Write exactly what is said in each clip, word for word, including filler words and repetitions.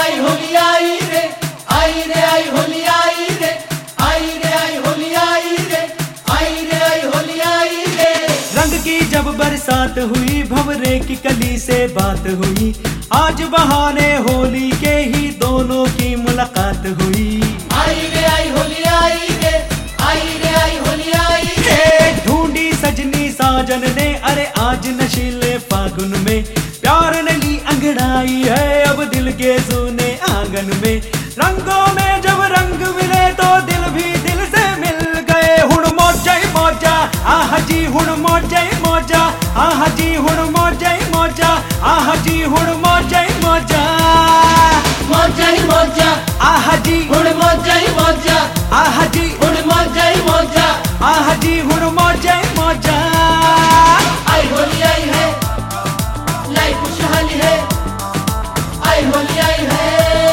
आई होली आई रे, आई रे आई होली आई रे, आई रे आई होली आई रे, आई रे आई होली आई रे। रंग की जब बरसात हुई, भंवरे की कली से बात हुई, आज बहाने होली के ही दोनों की मुलाकात हुई। आई रे आई होली आई रे, आई रे आई होली आई रे। ढूंढी सजनी साजन ने, अरे आज नशीले फागुन में, प्यार ने ली अंगड़ाई है अब दिल के सूने आंगन में। रंगों में जब रंग मिले तो दिल भी दिल से मिल गए। हुण मौजा ही मौजा, आह जी हुण मौजा ही मौजा, आह जी हुण मौजा ही मौजा, आह जी हुण मौजा ही मौजा, मौजा ही मौजा, आह जी हुण मौजा ही मौजा, आह जी हुण मौजा ही मौजा, आह जी हुण मौजा ही मौजा। आई होली आई है, लाई खुशहाली है, आई होली आई है,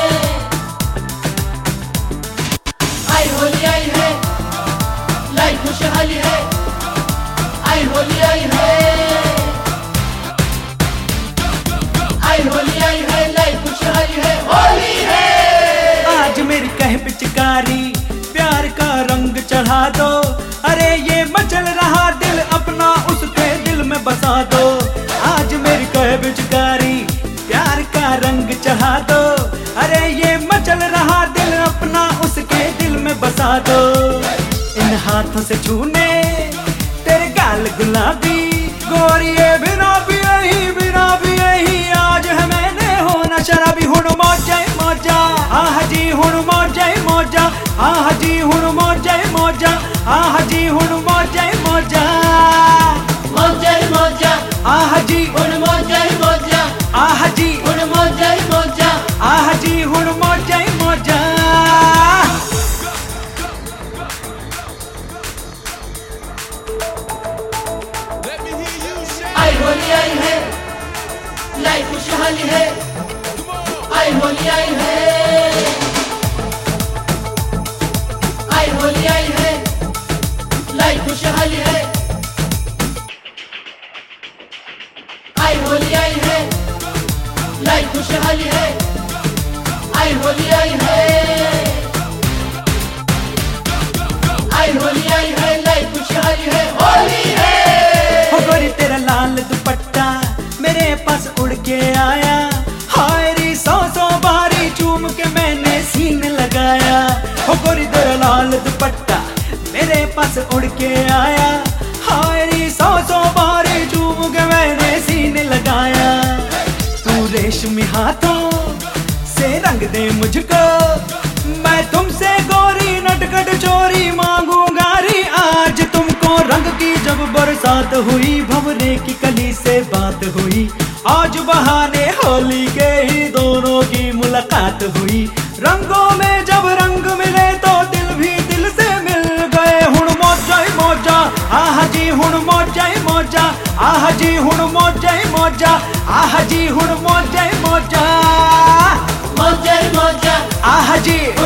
आई होली आई है, लाई खुशहाली है, आई होली आई है, आई होली आई है, लाई खुशहाली है, होली है। आज मेरी कह पिचकारी प्यार का रंग चढ़ा दो, अरे ये मचल रहा दिल अपना उसके दिल में बसा दो। आज मेरी कह पिचकारी प्यार का रंग चढ़ा दो, अरे ये मचल रहा दिल अपना उसके दिल में बसा दो। इन हाथों से छूने तेरे गाल गुलाबी, गोरिये बिना भी यही बिना भी यही, आज है मैंने होना शराबी। हुण मौजा ही मौजा, आह जी हुण मौजा ही मौजा, आह जी हुण मौजा ही मौजा, आह जी हुण मौजा ही मौजा, मौजा ही मौजा, आह जी हुण मौजा ही मौजा, आह जी हुण मौजा ही मौजा, आह जी हुण मौजा ही मौजा। आई होली आई है, लाई खुशहाली है, आई होली आई है, आई होली आई है, लाई खुशहाली है, आई होली आई है, लाई खुशहाली है, आई होली आई है, आई होली आई है, लाई खुशहाली है, होली है। हो गोरी तेरा लाल दुपट्टा मेरे पास उड़ के आया, हाय री सौ सौ बारी चूम के मैंने सीने लगाया। हो गोरी तेरा लाल दुपट्टा मेरे पास उड़ के आया, हाय री सौ सौ बारी चूम के मैंने सीने लगाया। तू रेशमी हाथों से रंग दे मुझको, मैं तुमसे गोरी नटखट चोरी मांगूंगा री। आज तुमको रंग की जब बरसात हुई, भंवरे की कली से बात हुई, आज बहाने होली के ही दोनों की मुलाकात हुई। रंगों में जब रंग मिले तो दिल भी दिल से मिल गए। हुण मौजा ही मौजा, आह जी हुण मौजा ही मौजा, आह जी हुण मौजा ही मौजा, आह जी हुण मौजा ही मौजा, मौजा ही मौजा, आह जी